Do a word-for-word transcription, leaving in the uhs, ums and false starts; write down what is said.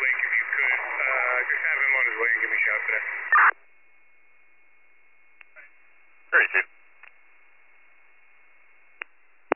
Lake if you could. Uh, just have him on his way and give me a shout for that. Great, Chief.